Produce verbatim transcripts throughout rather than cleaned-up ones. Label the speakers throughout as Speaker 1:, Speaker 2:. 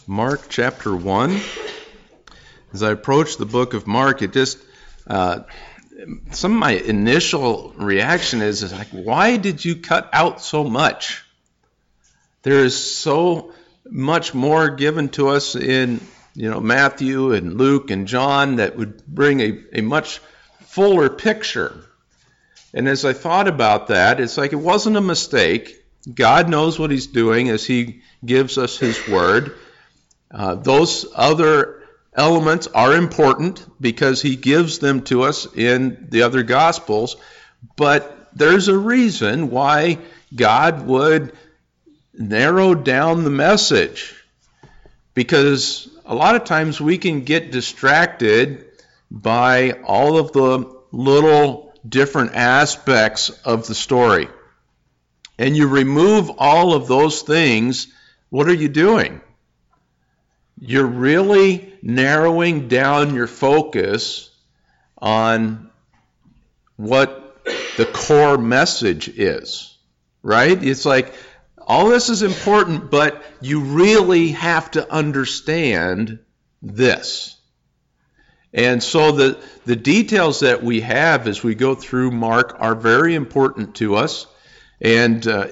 Speaker 1: Mark chapter one. As I approach the book of Mark, it just, uh, some of my initial reaction is, is like, why did you cut out so much? There is so much more given to us in, you know, Matthew and Luke and John that would bring a, a much fuller picture. And as I thought about that, it's like it wasn't a mistake. God knows what he's doing as he gives us his word. Uh, those other elements are important because he gives them to us in the other Gospels. But there's a reason why God would narrow down the message. Because a lot of times we can get distracted by all of the little different aspects of the story. And you remove all of those things, what are you doing? You're really narrowing down your focus on what the core message is, right? It's like, all this is important, but you really have to understand this. And so the, the details that we have as we go through Mark are very important to us. And uh,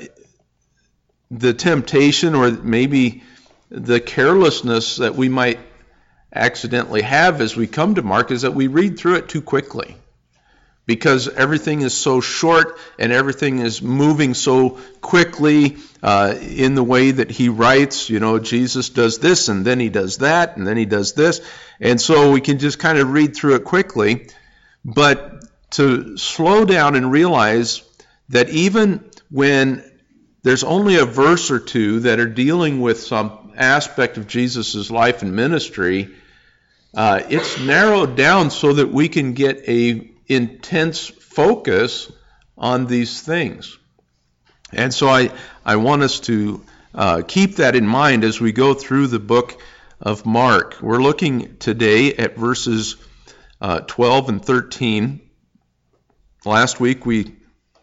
Speaker 1: the temptation or maybe the carelessness that we might accidentally have as we come to Mark is that we read through it too quickly. Because everything is so short and everything is moving so quickly uh, in the way that he writes. You know, Jesus does this and then he does that and then he does this. And so we can just kind of read through it quickly. But to slow down and realize that even when there's only a verse or two that are dealing with some aspect of Jesus' life and ministry, uh, it's narrowed down so that we can get a intense focus on these things. And so I, I want us to uh, keep that in mind as we go through the book of Mark. We're looking today at verses uh, twelve and thirteen. Last week we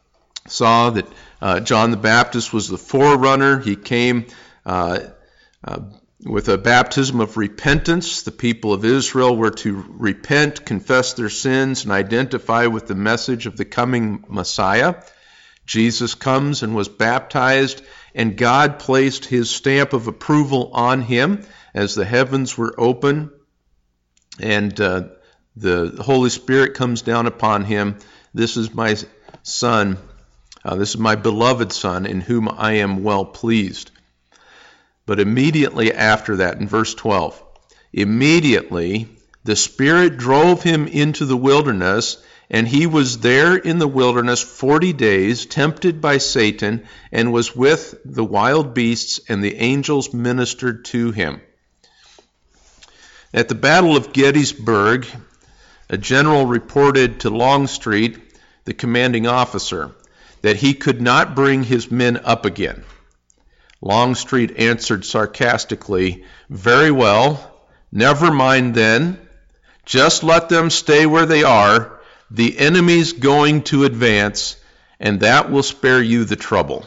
Speaker 1: saw that uh, John the Baptist was the forerunner. He came uh, uh, with a baptism of repentance. The people of Israel were to repent, confess their sins, and identify with the message of the coming Messiah. Jesus comes and was baptized, and God placed his stamp of approval on him as the heavens were open, and uh, the Holy Spirit comes down upon him. This is my son, uh, this is my beloved son, in whom I am well pleased. But immediately after that, in verse twelve, immediately the Spirit drove him into the wilderness, and he was there in the wilderness forty days, tempted by Satan, and was with the wild beasts, and the angels ministered to him. At the Battle of Gettysburg, a general reported to Longstreet, the commanding officer, that he could not bring his men up again. Longstreet answered sarcastically, "Very well, never mind then. Just let them stay where they are. The enemy's going to advance, and that will spare you the trouble."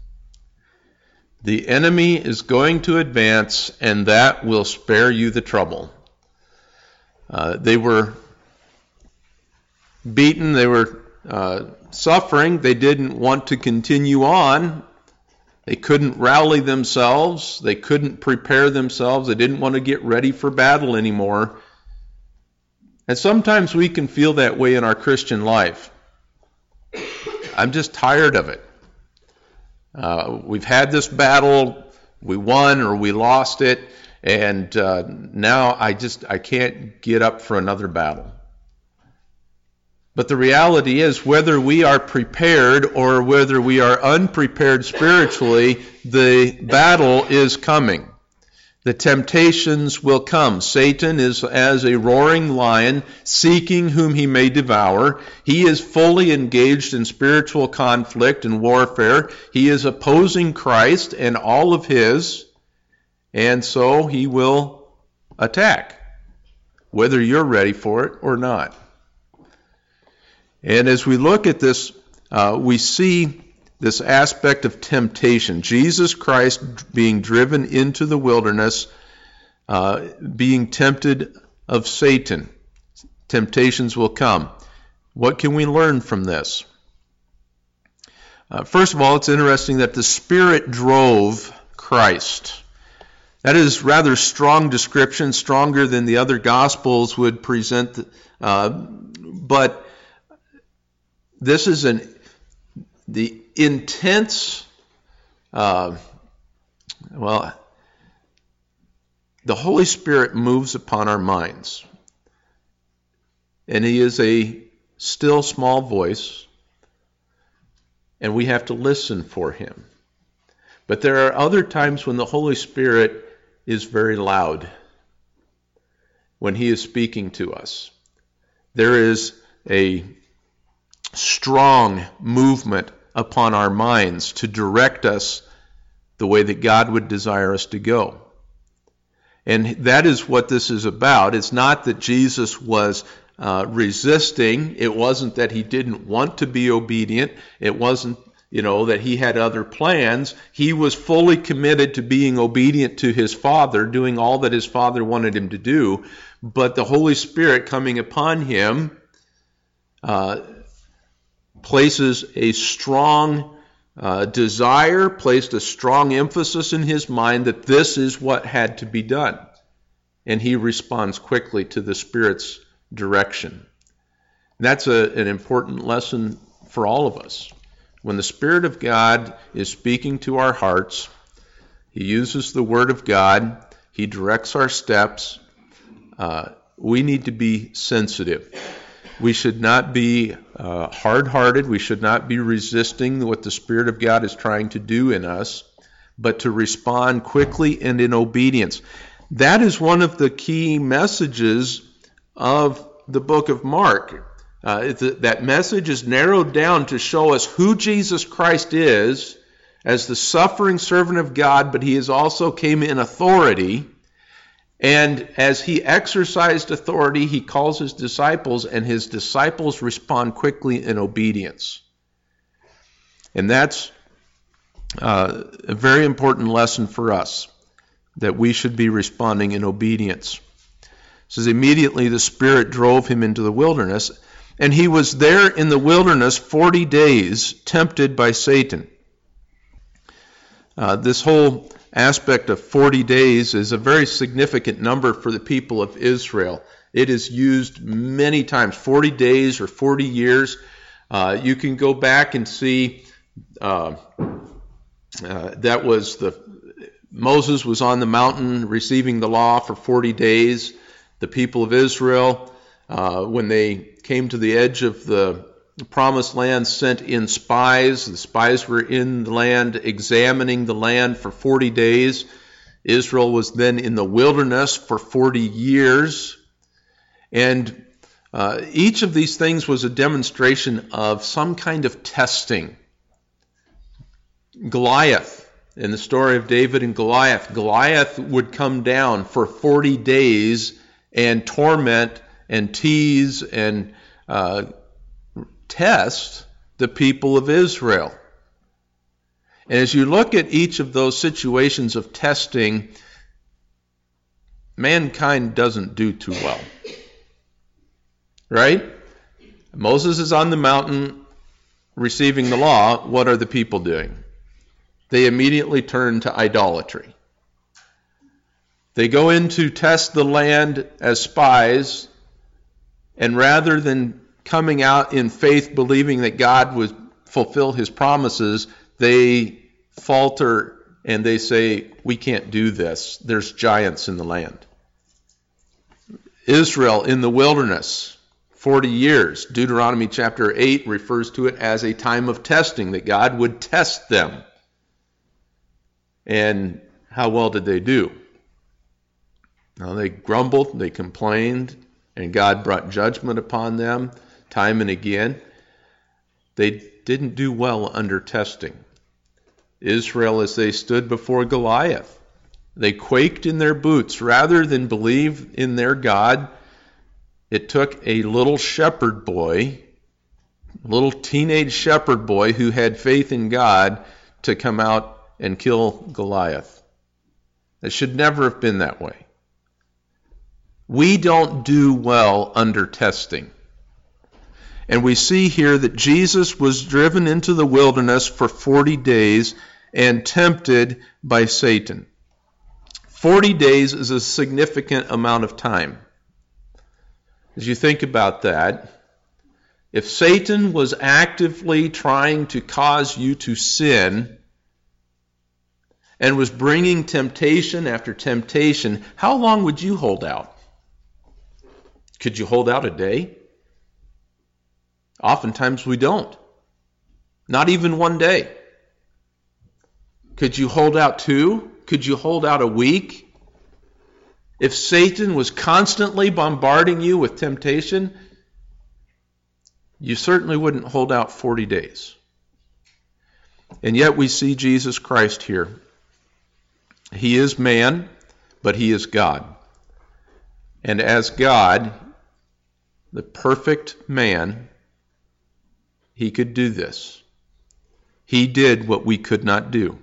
Speaker 1: The enemy is going to advance, and that will spare you the trouble. Uh, they were beaten, they were uh, suffering, they didn't want to continue on. They couldn't rally themselves. They couldn't prepare themselves. They didn't want to get ready for battle anymore. And sometimes we can feel that way in our Christian life. I'm just tired of it. Uh, we've had this battle. We won or we lost it. And uh, now I just, I can't get up for another battle. But the reality is, whether we are prepared or whether we are unprepared spiritually, the battle is coming. The temptations will come. Satan is as a roaring lion, seeking whom he may devour. He is fully engaged in spiritual conflict and warfare. He is opposing Christ and all of his, and so he will attack, whether you're ready for it or not. And as we look at this, uh, we see this aspect of temptation. Jesus Christ being driven into the wilderness uh, being tempted of Satan. Temptations will come. What can we learn from this? Uh, first of all, it's interesting that the Spirit drove Christ. That is rather strong description, stronger than the other Gospels would present. Uh, but this is an the intense, uh, well, the Holy Spirit moves upon our minds. And He is a still small voice, and we have to listen for Him. But there are other times when the Holy Spirit is very loud, when He is speaking to us. There is a strong movement upon our minds to direct us the way that God would desire us to go. And that is what this is about. It's not that Jesus was uh, resisting. It wasn't that He didn't want to be obedient. It wasn't, you know, that He had other plans. He was fully committed to being obedient to His Father, doing all that His Father wanted Him to do. But the Holy Spirit coming upon Him uh, places a strong uh, desire, placed a strong emphasis in His mind that this is what had to be done. And He responds quickly to the Spirit's direction. That's a, an important lesson for all of us. When the Spirit of God is speaking to our hearts, He uses the Word of God, He directs our steps, uh, we need to be sensitive. We should not be uh, hard-hearted. We should not be resisting what the Spirit of God is trying to do in us, but to respond quickly and in obedience. That is one of the key messages of the book of Mark. Uh, that message is narrowed down to show us who Jesus Christ is as the suffering servant of God, but He is also came in authority. And as He exercised authority, He calls His disciples, and His disciples respond quickly in obedience. And that's uh, a very important lesson for us, that we should be responding in obedience. It says, immediately the Spirit drove Him into the wilderness, and He was there in the wilderness forty days, tempted by Satan. Uh, this whole aspect of forty days is a very significant number for the people of Israel. It is used many times, forty days or forty years. Uh, you can go back and see uh, uh, that was the Moses was on the mountain receiving the law for forty days. The people of Israel, uh, when they came to the edge of the promised land, sent in spies. The spies were in the land, examining the land for forty days. Israel was then in the wilderness for forty years. And uh, each of these things was a demonstration of some kind of testing. Goliath, in the story of David and Goliath, Goliath would come down for forty days and torment and tease and uh, test the people of Israel. And as you look at each of those situations of testing, mankind doesn't do too well. Right? Moses is on the mountain receiving the law. What are the people doing? They immediately turn to idolatry. They go in to test the land as spies, and rather than coming out in faith, believing that God would fulfill His promises, they falter and they say, we can't do this. There's giants in the land. Israel in the wilderness, forty years. Deuteronomy chapter eight refers to it as a time of testing, that God would test them. And how well did they do? Now, they grumbled, they complained, and God brought judgment upon them time and again. They didn't do well under testing. Israel, as they stood before Goliath, they quaked in their boots. Rather than believe in their God, it took a little shepherd boy, a little teenage shepherd boy who had faith in God to come out and kill Goliath. It should never have been that way. We don't do well under testing. And we see here that Jesus was driven into the wilderness for forty days and tempted by Satan. forty days is a significant amount of time. As you think about that, if Satan was actively trying to cause you to sin and was bringing temptation after temptation, how long would you hold out? Could you hold out a day? Oftentimes we don't. Not even one day. Could you hold out two? Could you hold out a week? If Satan was constantly bombarding you with temptation, you certainly wouldn't hold out forty days. And yet we see Jesus Christ here. He is man, but he is God. And as God, the perfect man, he could do this. He did what we could not do.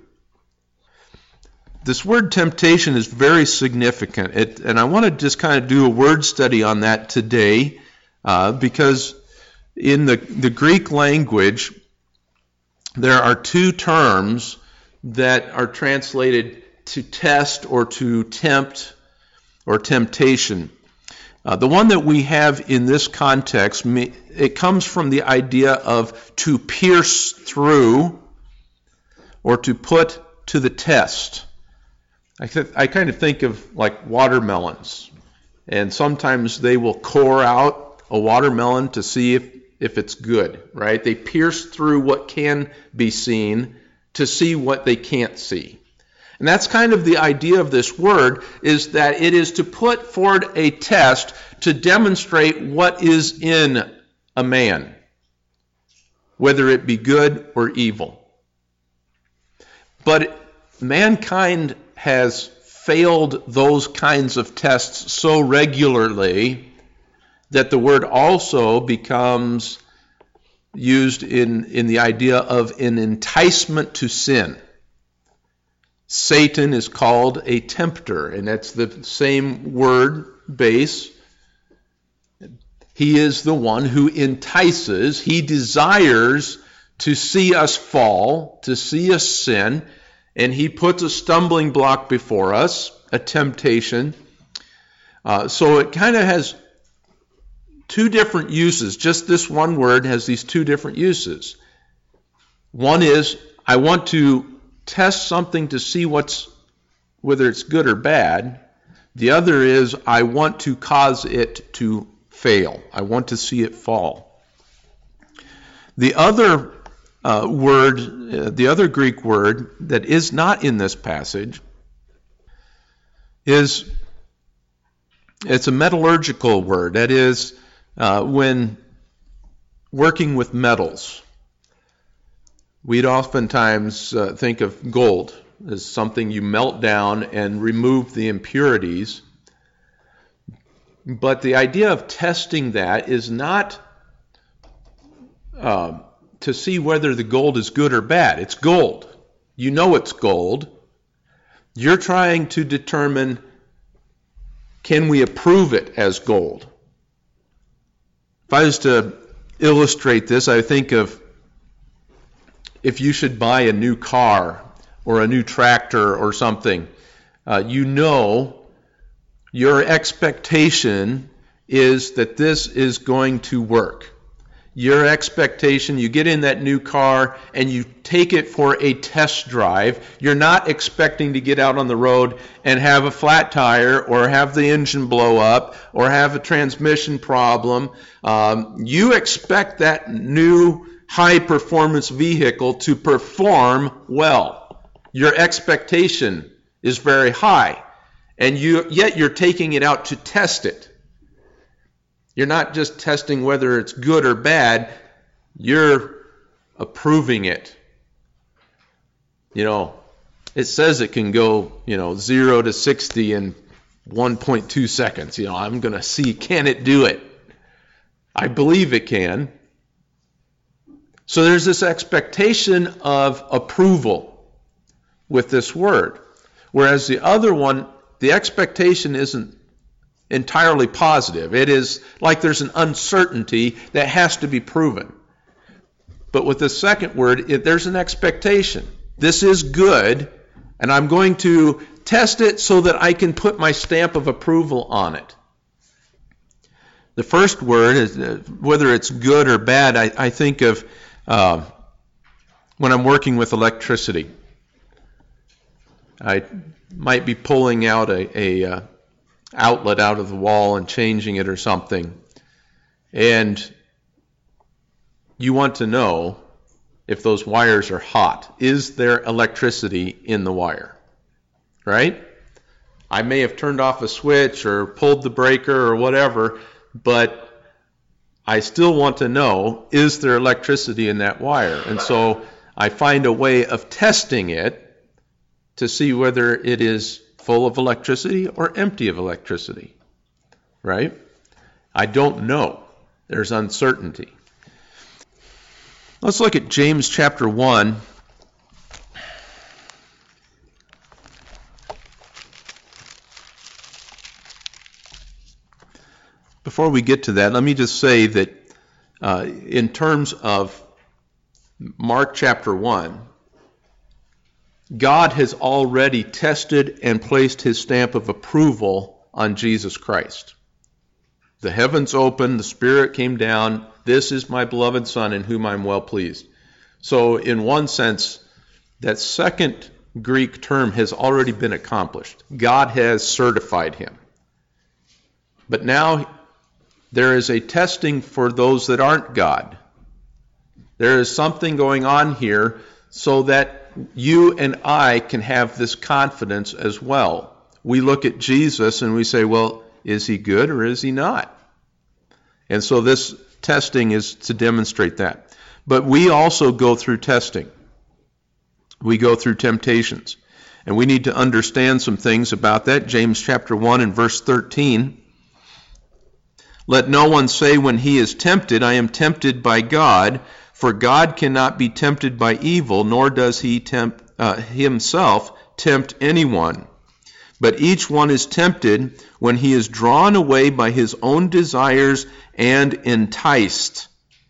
Speaker 1: This word temptation is very significant, it, and I want to just kind of do a word study on that today, uh, because in the, the Greek language, there are two terms that are translated to test or to tempt or temptation. Uh, the one that we have in this context, it comes from the idea of to pierce through or to put to the test. I, th- I kind of think of like watermelons, and sometimes they will core out a watermelon to see if, if it's good, right? They pierce through what can be seen to see what they can't see. And that's kind of the idea of this word, is that it is to put forward a test to demonstrate what is in a man, whether it be good or evil. But mankind has failed those kinds of tests so regularly that the word also becomes used in, in the idea of an enticement to sin. Satan is called a tempter, and that's the same word base. He is the one who entices. He desires to see us fall, to see us sin, and he puts a stumbling block before us, a temptation. Uh, so it kind of has two different uses. Just this one word has these two different uses. One is, I want to test something to see what's whether it's good or bad. The other is, I want to cause it to fail. I want to see it fall. The other uh, word, uh, the other Greek word that is not in this passage is, it's a metallurgical word. That is, uh, when working with metals, we'd oftentimes uh, think of gold as something you melt down and remove the impurities. But the idea of testing that is not uh, to see whether the gold is good or bad. It's gold. You know it's gold. You're trying to determine, can we approve it as gold? If I was to illustrate this, I think of if you should buy a new car or a new tractor or something, uh, you know your expectation is that this is going to work. Your expectation, you get in that new car and you take it for a test drive. You're not expecting to get out on the road and have a flat tire or have the engine blow up or have a transmission problem. Um, you expect that new high-performance vehicle to perform well. Your expectation is very high, and you yet you're taking it out to test it. You're not just testing whether it's good or bad, you're approving it. You know, it says it can go, you know, zero to sixty in one point two seconds. You know, I'm going to see, can it do it? I believe it can. So there's this expectation of approval with this word. Whereas the other one, the expectation isn't entirely positive. It is like there's an uncertainty that has to be proven. But with the second word, it, there's an expectation. This is good, and I'm going to test it so that I can put my stamp of approval on it. The first word, is, uh, whether it's good or bad, I, I think of uh, when I'm working with electricity. I might be pulling out a, a uh, outlet out of the wall and changing it or something. And you want to know if those wires are hot. Is there electricity in the wire? Right? I may have turned off a switch or pulled the breaker or whatever, but I still want to know, is there electricity in that wire? And so I find a way of testing it to see whether it is full of electricity or empty of electricity. Right? I don't know. There's uncertainty. Let's look at James chapter one. Before we get to that, let me just say that uh, in terms of Mark chapter one, God has already tested and placed his stamp of approval on Jesus Christ. The heavens opened, the Spirit came down. This is my beloved Son in whom I'm well pleased. So in one sense, that second Greek term has already been accomplished. God has certified him. But now there is a testing for those that aren't God. There is something going on here so that you and I can have this confidence as well. We look at Jesus and we say, well, is he good or is he not? And so this testing is to demonstrate that. But we also go through testing. We go through temptations. And we need to understand some things about that. James chapter one and verse thirteen. Let no one say when he is tempted, I am tempted by God, for God cannot be tempted by evil, nor does he tempt uh, himself tempt anyone. But each one is tempted when he is drawn away by his own desires and enticed.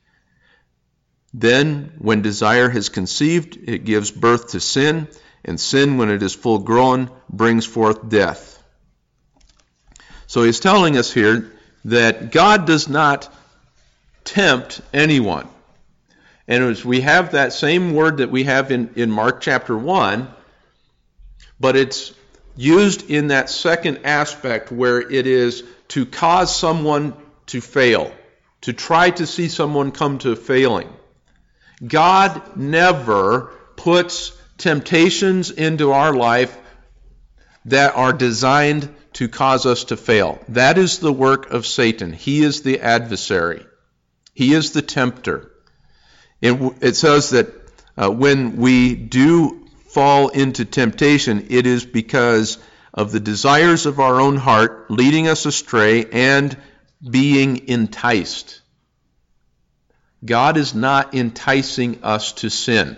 Speaker 1: Then, when desire has conceived, it gives birth to sin, and sin, when it is full grown, brings forth death. So he's telling us here that God does not tempt anyone. And as we have that same word that we have in, in Mark chapter one, but it's used in that second aspect where it is to cause someone to fail, to try to see someone come to failing. God never puts temptations into our life that are designed to cause us to fail. That is the work of Satan. He is the adversary. He is the tempter. It, it says that uh, when we do fall into temptation, it is because of the desires of our own heart leading us astray and being enticed. God is not enticing us to sin.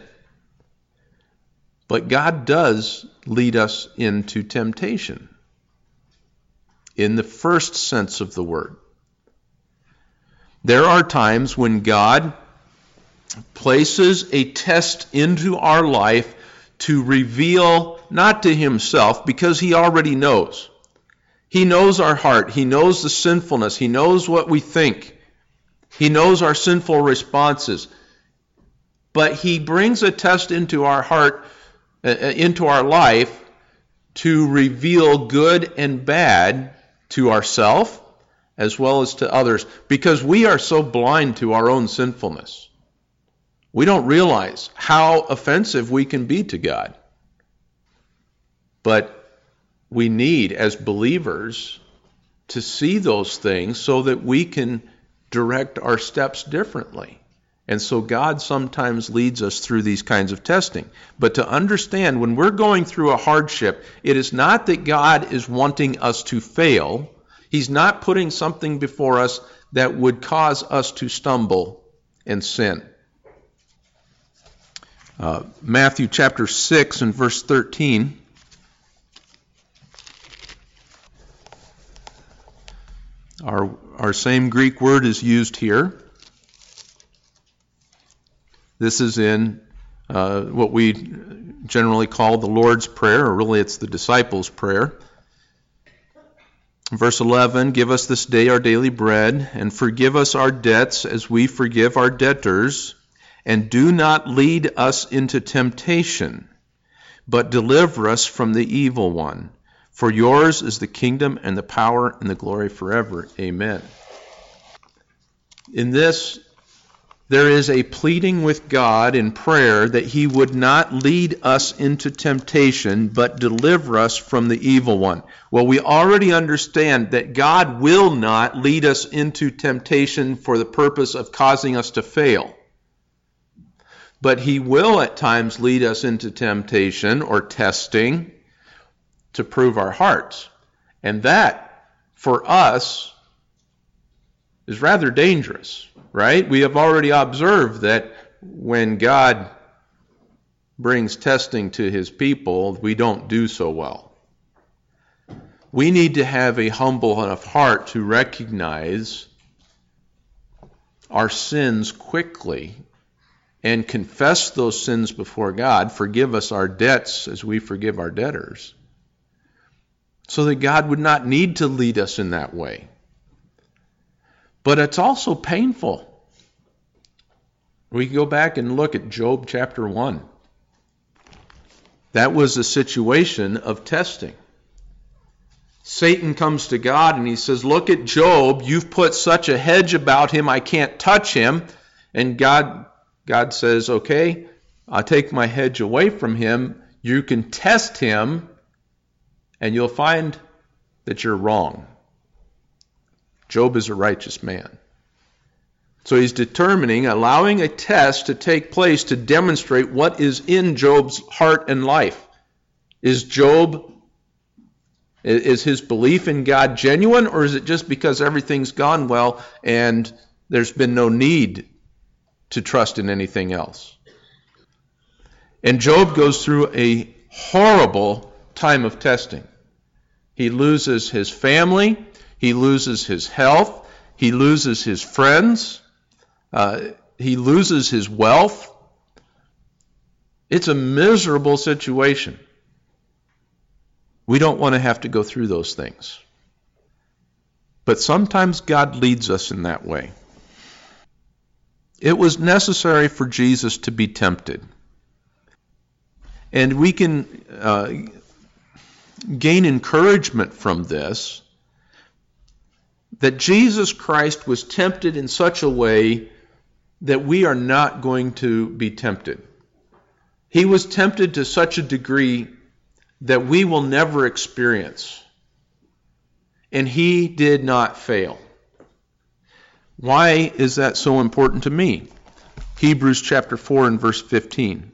Speaker 1: But God does lead us into temptation in the first sense of the word. There are times when God places a test into our life to reveal, not to himself, because he already knows. He knows our heart. He knows the sinfulness. He knows what we think. He knows our sinful responses. But he brings a test into our heart, uh, into our life, to reveal good and bad to ourselves as well as to others, because we are so blind to our own sinfulness. We don't realize how offensive we can be to God. But we need, as believers, to see those things so that we can direct our steps differently. And so God sometimes leads us through these kinds of testing. But to understand, when we're going through a hardship, it is not that God is wanting us to fail. He's not putting something before us that would cause us to stumble and sin. Uh, Matthew chapter six and verse thirteen. Our, our same Greek word is used here. This is in uh, what we generally call the Lord's Prayer, or really it's the disciples' prayer. Verse eleven, give us this day our daily bread, and forgive us our debts as we forgive our debtors, and do not lead us into temptation, but deliver us from the evil one. For yours is the kingdom and the power and the glory forever. Amen. In this, there is a pleading with God in prayer that he would not lead us into temptation, but deliver us from the evil one. Well, we already understand that God will not lead us into temptation for the purpose of causing us to fail. But he will at times lead us into temptation or testing to prove our hearts. And that, for us, is rather dangerous, right? We have already observed that when God brings testing to his people, we don't do so well. We need to have a humble enough heart to recognize our sins quickly and confess those sins before God. Forgive us our debts as we forgive our debtors, so that God would not need to lead us in that way. But it's also painful. We can go back and look at Job chapter one. That was a situation of testing. Satan comes to God and he says, look at Job, you've put such a hedge about him, I can't touch him. And God, God says, okay, I'll take my hedge away from him. You can test him and you'll find that you're wrong. Job is a righteous man. So he's determining, allowing a test to take place to demonstrate what is in Job's heart and life. Is Job, is his belief in God genuine, or is it just because everything's gone well and there's been no need to trust in anything else? And Job goes through a horrible time of testing. He loses his family. He loses his health. He loses his friends. Uh, he loses his wealth. It's a miserable situation. We don't want to have to go through those things. But sometimes God leads us in that way. It was necessary for Jesus to be tempted. And we can uh, gain encouragement from this, that Jesus Christ was tempted in such a way that we are not going to be tempted. He was tempted to such a degree that we will never experience. And he did not fail. Why is that so important to me? Hebrews chapter four and verse fifteen.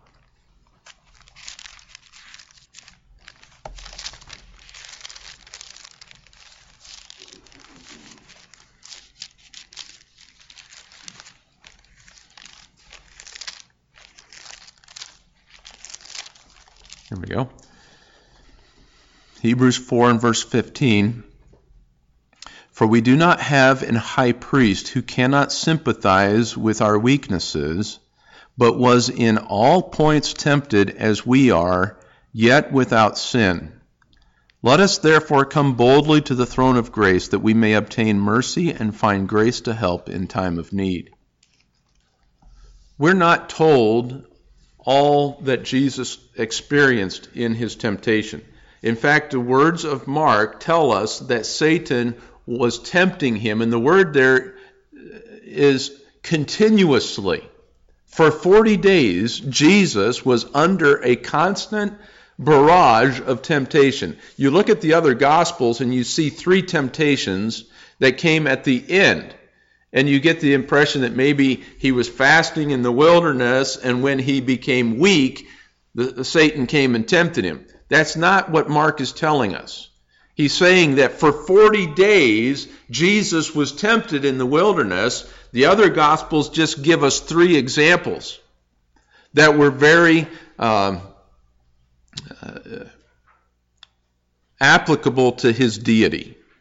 Speaker 1: Here we go. Hebrews four and verse fifteen. For we do not have an high priest who cannot sympathize with our weaknesses, but was in all points tempted as we are, yet without sin. Let us therefore come boldly to the throne of grace, that we may obtain mercy and find grace to help in time of need. We're not told all that Jesus experienced in his temptation. In fact, the words of Mark tell us that Satan was tempting him, and the word there is continuously. For forty days, Jesus was under a constant barrage of temptation. You look at the other Gospels and you see three temptations that came at the end. And you get the impression that maybe he was fasting in the wilderness, and when he became weak, the, the Satan came and tempted him. That's not what Mark is telling us. He's saying that for forty days, Jesus was tempted in the wilderness. The other Gospels just give us three examples that were very um, uh, applicable to his deity.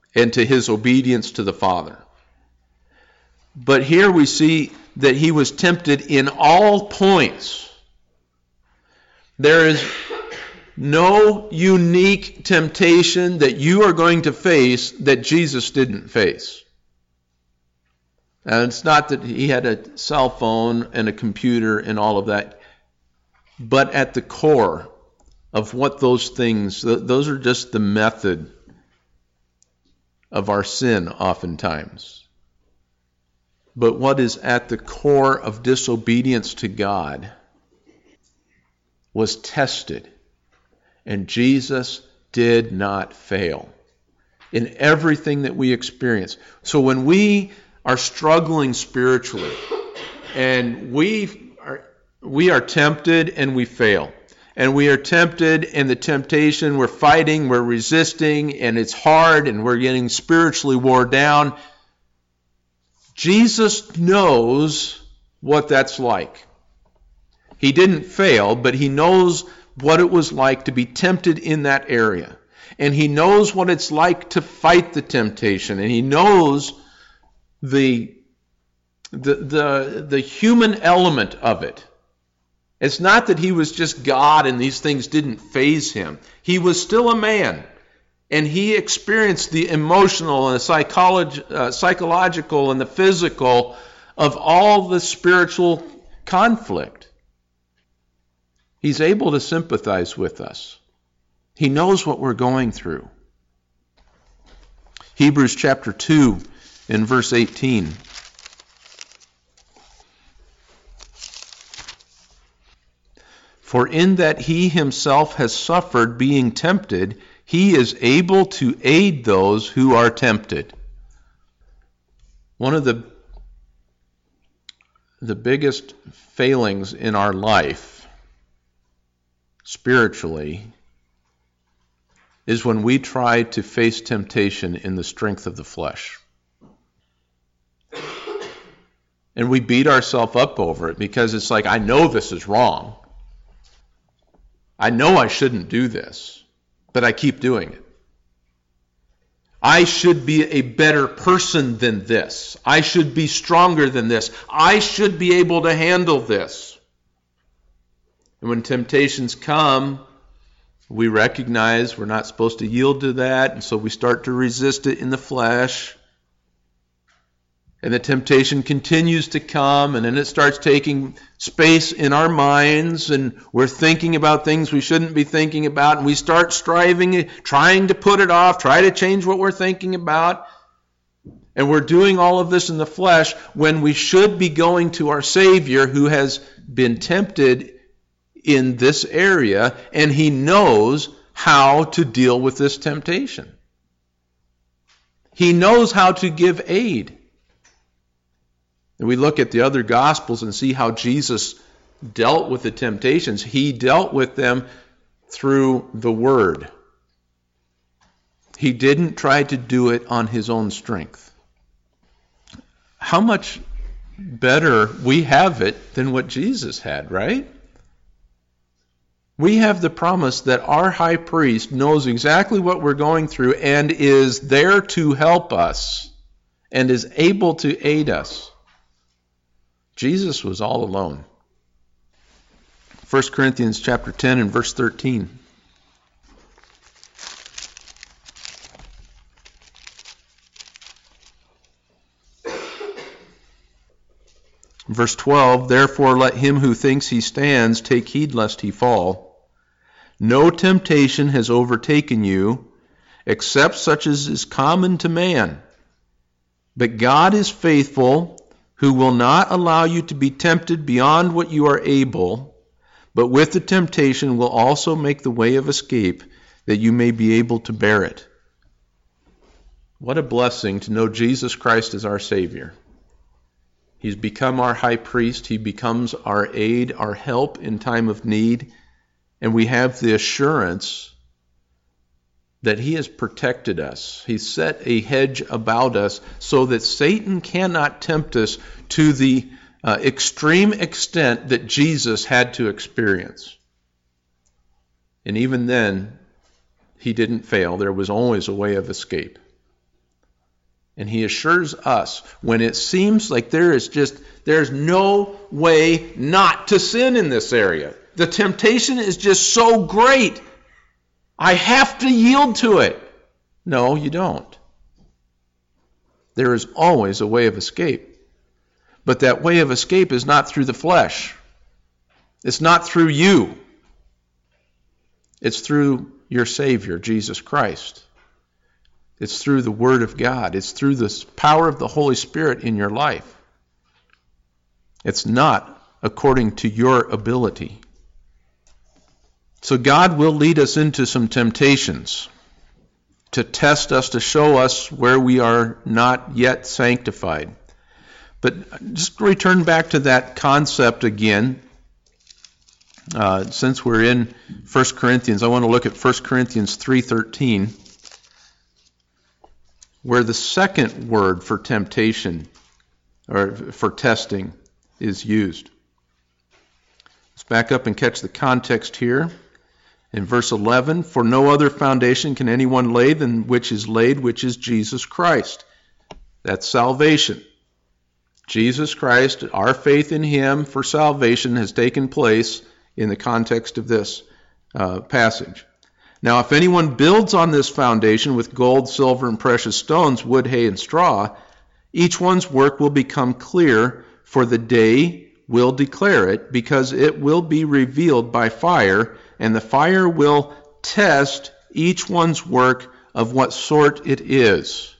Speaker 1: and to his obedience to the Father. But here we see that he was tempted in all points. There is no unique temptation that you are going to face that Jesus didn't face. And it's not that he had a cell phone and a computer and all of that, but at the core of what those things, those are just the method of our sin oftentimes. But what is at the core of disobedience to God was tested. And Jesus did not fail in everything that we experience. So when we are struggling spiritually and we are, we are tempted and we fail, and we are tempted and the temptation, we're fighting, we're resisting, and it's hard and we're getting spiritually wore down, Jesus knows what that's like. He didn't fail, but he knows what it was like to be tempted in that area. And he knows what it's like to fight the temptation. And he knows the, the, the, the human element of it. It's not that he was just God and these things didn't faze him. He was still a man. And he experienced the emotional and the psychology, uh, psychological and the physical of all the spiritual conflict. He's able to sympathize with us. He knows what we're going through. Hebrews chapter two in verse eighteen. For in that he himself has suffered being tempted, he is able to aid those who are tempted. One of the, the biggest failings in our life, spiritually, is when we try to face temptation in the strength of the flesh. And we beat ourselves up over it because it's like, I know this is wrong. I know I shouldn't do this, but I keep doing it. I should be a better person than this. I should be stronger than this. I should be able to handle this. And when temptations come, we recognize we're not supposed to yield to that, and so we start to resist it in the flesh. And the temptation continues to come, and then it starts taking space in our minds, and we're thinking about things we shouldn't be thinking about, and we start striving, trying to put it off, try to change what we're thinking about. And we're doing all of this in the flesh when we should be going to our Savior who has been tempted in this area, and he knows how to deal with this temptation. He knows how to give aid. And we look at the other Gospels and see how Jesus dealt with the temptations. He dealt with them through the Word. He didn't try to do it on his own strength. How much better we have it than what Jesus had, right? We have the promise that our high priest knows exactly what we're going through and is there to help us and is able to aid us. Jesus was all alone. First Corinthians chapter ten and verse thirteen. Verse twelve, therefore let him who thinks he stands take heed lest he fall. No temptation has overtaken you, except such as is common to man. But God is faithful, who will not allow you to be tempted beyond what you are able, but with the temptation will also make the way of escape, that you may be able to bear it. What a blessing to know Jesus Christ as our Savior. He's become our high priest. He becomes our aid, our help in time of need. And we have the assurance that he has protected us. He's set a hedge about us so that Satan cannot tempt us to the uh, extreme extent that Jesus had to experience. And even then, he didn't fail. There was always a way of escape. And he assures us when it seems like there is just, there's no way not to sin in this area. The temptation is just so great. I have to yield to it. No, you don't. There is always a way of escape. But that way of escape is not through the flesh. It's not through you. It's through your Savior, Jesus Christ. It's through the Word of God. It's through the power of the Holy Spirit in your life. It's not according to your ability. So God will lead us into some temptations to test us, to show us where we are not yet sanctified. But just return back to that concept again. Uh, since we're in First Corinthians, I want to look at First Corinthians three thirteen, where the second word for temptation, or for testing, is used. Let's back up and catch the context here. In verse eleven, for no other foundation can anyone lay than which is laid, which is Jesus Christ. That's salvation. Jesus Christ, our faith in Him for salvation has taken place in the context of this uh, passage. Now, if anyone builds on this foundation with gold, silver, and precious stones, wood, hay, and straw, each one's work will become clear, for the day will declare it, because it will be revealed by fire, and the fire will test each one's work of what sort it is.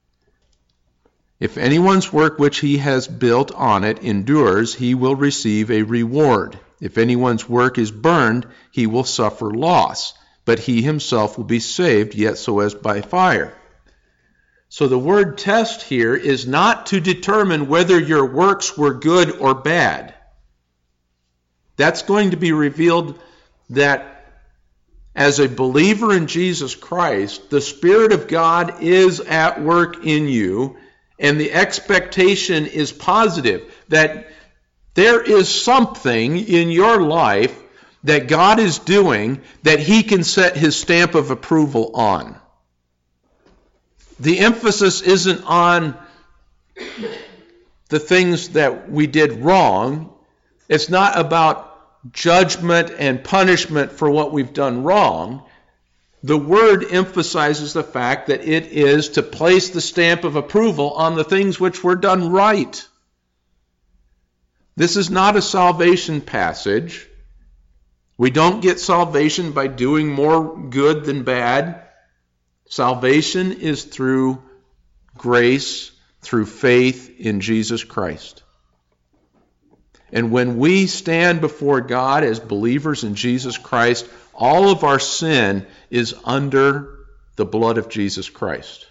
Speaker 1: If anyone's work which he has built on it endures, he will receive a reward. If anyone's work is burned, he will suffer loss, but he himself will be saved, yet so as by fire. So the word test here is not to determine whether your works were good or bad. That's going to be revealed that as a believer in Jesus Christ, the Spirit of God is at work in you, and the expectation is positive that there is something in your life that God is doing that He can set His stamp of approval on. The emphasis isn't on the things that we did wrong. It's not about judgment and punishment for what we've done wrong. The word emphasizes the fact that it is to place the stamp of approval on the things which were done right. This is not a salvation passage. We don't get salvation by doing more good than bad. Salvation is through grace, through faith in Jesus Christ. And when we stand before God as believers in Jesus Christ, all of our sin is under the blood of Jesus Christ.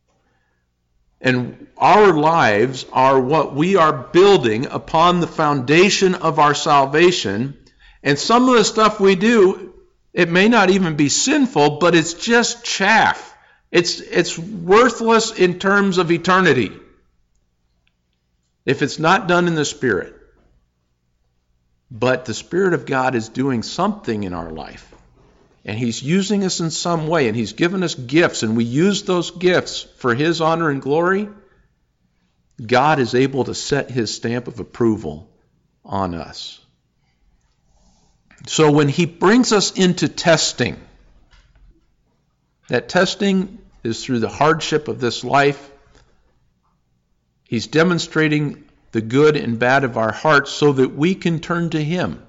Speaker 1: And our lives are what we are building upon the foundation of our salvation. And some of the stuff we do, it may not even be sinful, but it's just chaff. It's, it's worthless in terms of eternity if it's not done in the Spirit. But the Spirit of God is doing something in our life. And He's using us in some way, and He's given us gifts, and we use those gifts for His honor and glory. God is able to set His stamp of approval on us. So when He brings us into testing, that testing is through the hardship of this life. He's demonstrating the good and bad of our hearts so that we can turn to Him.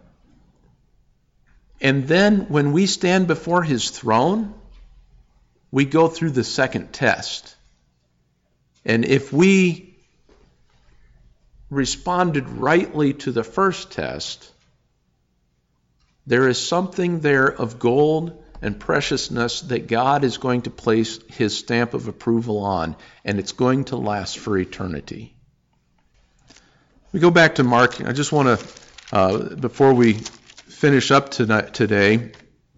Speaker 1: And then when we stand before His throne, we go through the second test. And if we responded rightly to the first test, there is something there of gold and preciousness that God is going to place His stamp of approval on, and it's going to last for eternity. We go back to Mark. I just want to, uh, before we finish up tonight, today,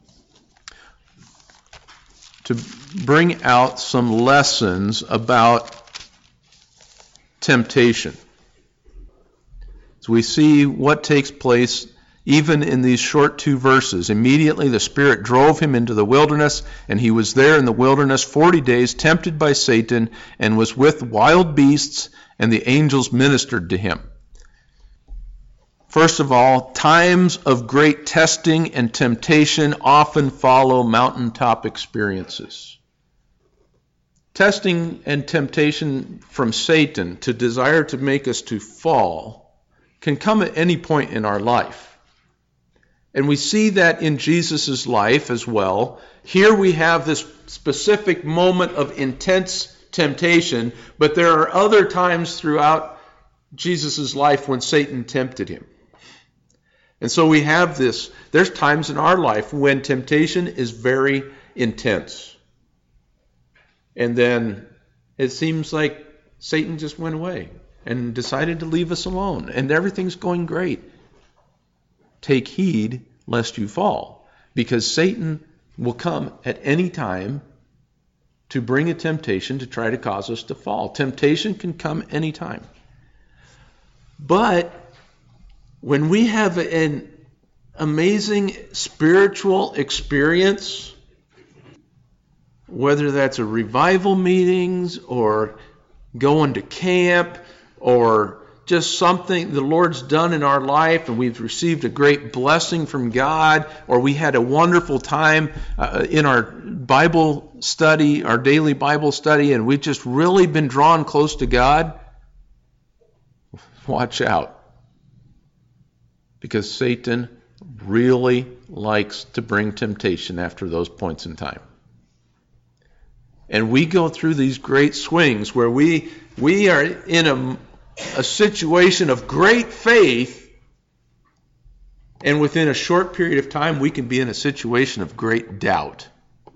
Speaker 1: to bring out some lessons about temptation. So we see what takes place even in these short two verses. Immediately the Spirit drove him into the wilderness, and he was there in the wilderness forty days, tempted by Satan, and was with wild beasts, and the angels ministered to him. First of all, times of great testing and temptation often follow mountaintop experiences. Testing and temptation from Satan to desire to make us to fall can come at any point in our life. And we see that in Jesus' life as well. Here we have this specific moment of intense temptation, but there are other times throughout Jesus' life when Satan tempted him. And so we have this, there's times in our life when temptation is very intense. And then it seems like Satan just went away and decided to leave us alone, and everything's going great. Take heed lest you fall, because Satan will come at any time to bring a temptation to try to cause us to fall. Temptation can come anytime. But when we have an amazing spiritual experience, whether that's a revival meetings or going to camp or just something the Lord's done in our life and we've received a great blessing from God, or we had a wonderful time uh, in our Bible study, our daily Bible study, and we've just really been drawn close to God, watch out. Because Satan really likes to bring temptation after those points in time. And we go through these great swings where we we are in a, a situation of great faith, and within a short period of time we can be in a situation of great doubt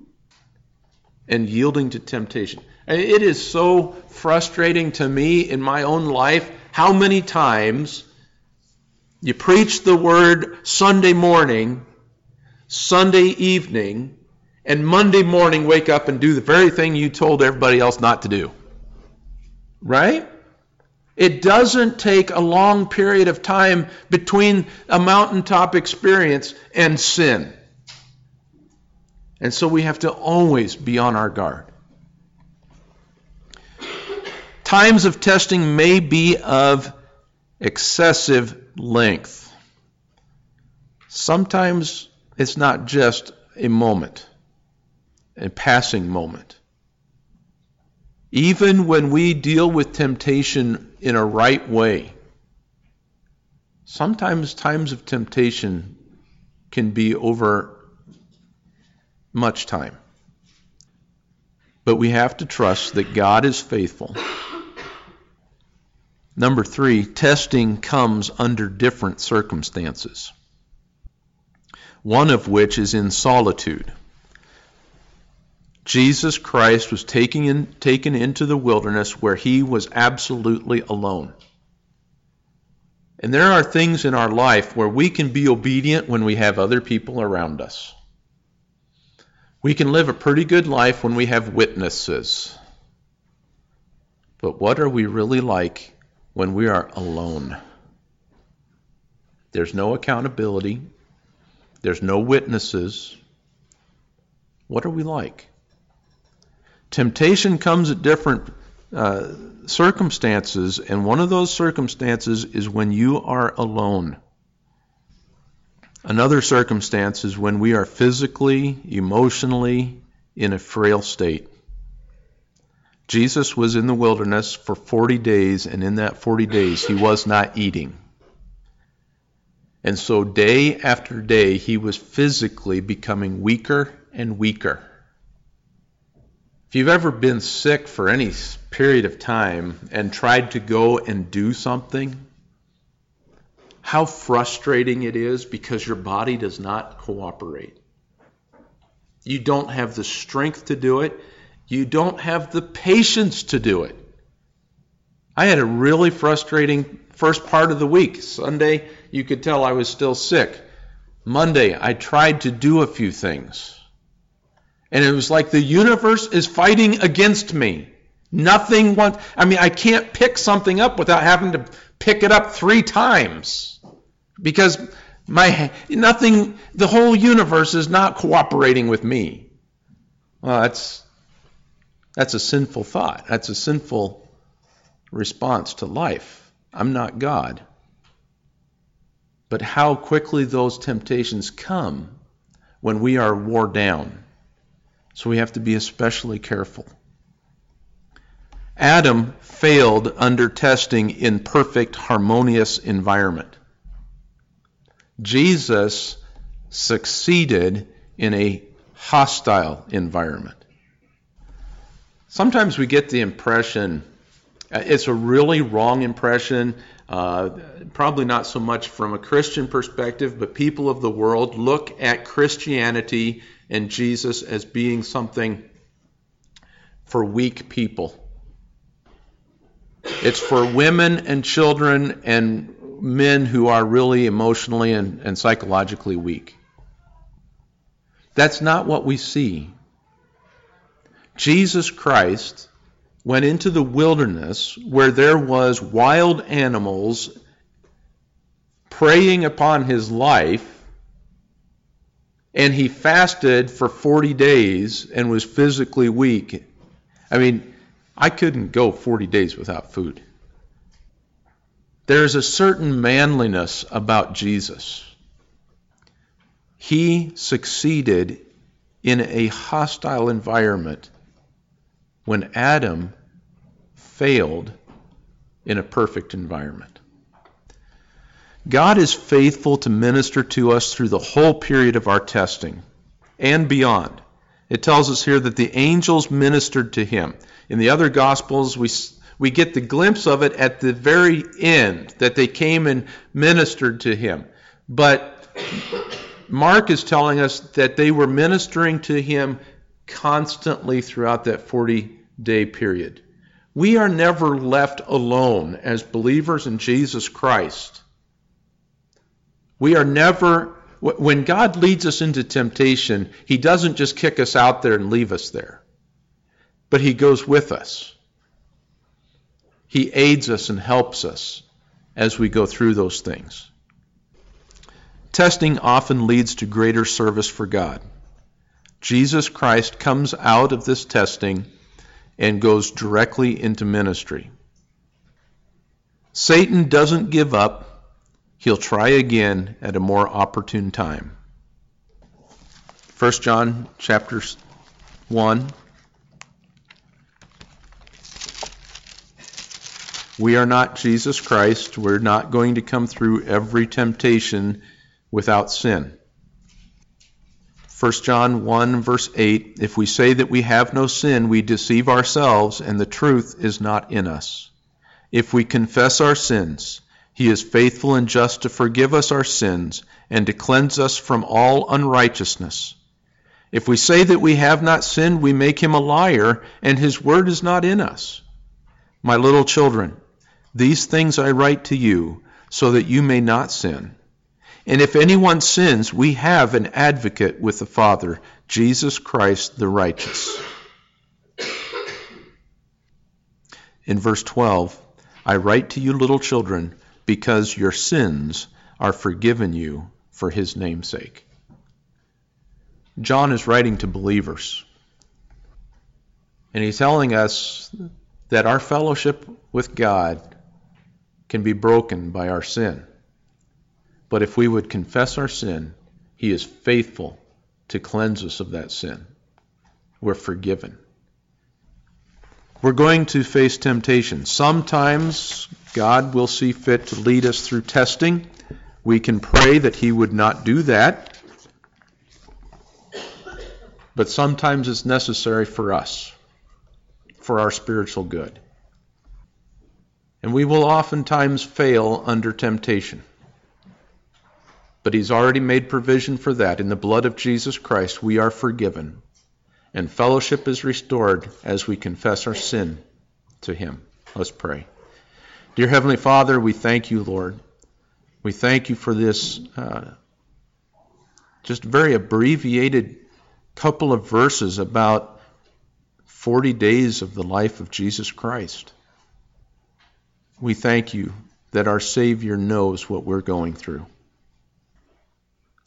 Speaker 1: and yielding to temptation. It is so frustrating to me in my own life how many times you preach the word Sunday morning, Sunday evening, and Monday morning wake up and do the very thing you told everybody else not to do. Right? It doesn't take a long period of time between a mountaintop experience and sin. And so we have to always be on our guard. Times of testing may be of excessive length. Sometimes it's not just a moment, a passing moment. Even when we deal with temptation in a right way, sometimes times of temptation can be over much time. But we have to trust that God is faithful. Number three, testing comes under different circumstances, one of which is in solitude. Jesus Christ was taken, in, taken into the wilderness where he was absolutely alone. And there are things in our life where we can be obedient when we have other people around us. We can live a pretty good life when we have witnesses. But what are we really like when we are alone? There's no accountability. There's no witnesses. What are we like? Temptation comes at different uh, circumstances, and one of those circumstances is when you are alone. Another circumstance is when we are physically, emotionally in a frail state. Jesus was in the wilderness for forty days, and in that forty days he was not eating. And so day after day he was physically becoming weaker and weaker. If you've ever been sick for any period of time and tried to go and do something, how frustrating it is because your body does not cooperate. You don't have the strength to do it. You don't have the patience to do it. I had a really frustrating first part of the week. Sunday, you could tell I was still sick. Monday, I tried to do a few things. And it was like the universe is fighting against me. Nothing wants, I mean, I can't pick something up without having to pick it up three times. Because My nothing, the whole universe is not cooperating with me. Well, that's that's a sinful thought. That's a sinful response to life. I'm not God. But how quickly those temptations come when we are worn down. So we have to be especially careful. Adam failed under testing in perfect, harmonious environment. Jesus succeeded in a hostile environment. Sometimes we get the impression, it's a really wrong impression, uh, probably not so much from a Christian perspective, but people of the world look at Christianity and Jesus as being something for weak people. It's for women and children and men who are really emotionally and, and psychologically weak. That's not what we see. Jesus Christ went into the wilderness where there was wild animals preying upon his life, and he fasted for forty days and was physically weak. I mean, I couldn't go forty days without food. There's a certain manliness about Jesus. He succeeded in a hostile environment when Adam failed in a perfect environment. God is faithful to minister to us through the whole period of our testing and beyond. It tells us here that the angels ministered to him. In the other Gospels, we we get the glimpse of it at the very end, that they came and ministered to him. But Mark is telling us that they were ministering to him constantly throughout that forty-day period. We are never left alone as believers in Jesus Christ. We are never, when God leads us into temptation, he doesn't just kick us out there and leave us there, but he goes with us. He aids us and helps us as we go through those things. Testing often leads to greater service for God. Jesus Christ comes out of this testing and goes directly into ministry. Satan doesn't give up. He'll try again at a more opportune time. First John chapter one. We are not Jesus Christ. We're not going to come through every temptation without sin. First John one, verse eight, if we say that we have no sin, we deceive ourselves, and the truth is not in us. If we confess our sins, he is faithful and just to forgive us our sins and to cleanse us from all unrighteousness. If we say that we have not sinned, we make him a liar, and his word is not in us. My little children, these things I write to you, so that you may not sin. And if anyone sins, we have an advocate with the Father, Jesus Christ the righteous. In verse twelve, I write to you, little children, because your sins are forgiven you for his name's sake. John is writing to believers, and he's telling us that our fellowship with God can be broken by our sin. But if we would confess our sin, he is faithful to cleanse us of that sin. We're forgiven. We're going to face temptation. Sometimes God will see fit to lead us through testing. We can pray that he would not do that. But sometimes it's necessary for us, for our spiritual good. And we will oftentimes fail under temptation. But he's already made provision for that. In the blood of Jesus Christ, we are forgiven. And fellowship is restored as we confess our sin to him. Let's pray. Dear Heavenly Father, we thank you, Lord. We thank you for this uh, just very abbreviated couple of verses about forty days of the life of Jesus Christ. We thank you that our Savior knows what we're going through.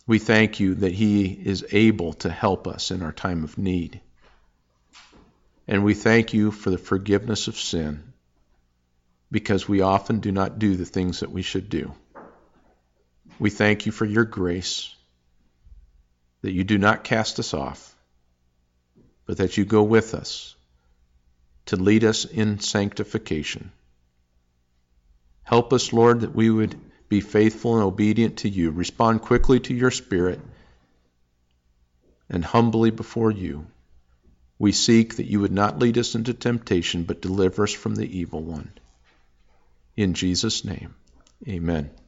Speaker 1: We thank you that he is able to help us in our time of need. And we thank you for the forgiveness of sin, because we often do not do the things that we should do. We thank you for your grace, that you do not cast us off, but that you go with us to lead us in sanctification. Help us, Lord, that we would be faithful and obedient to you, respond quickly to your Spirit, and humbly before you, we seek that you would not lead us into temptation, but deliver us from the evil one. In Jesus' name, amen.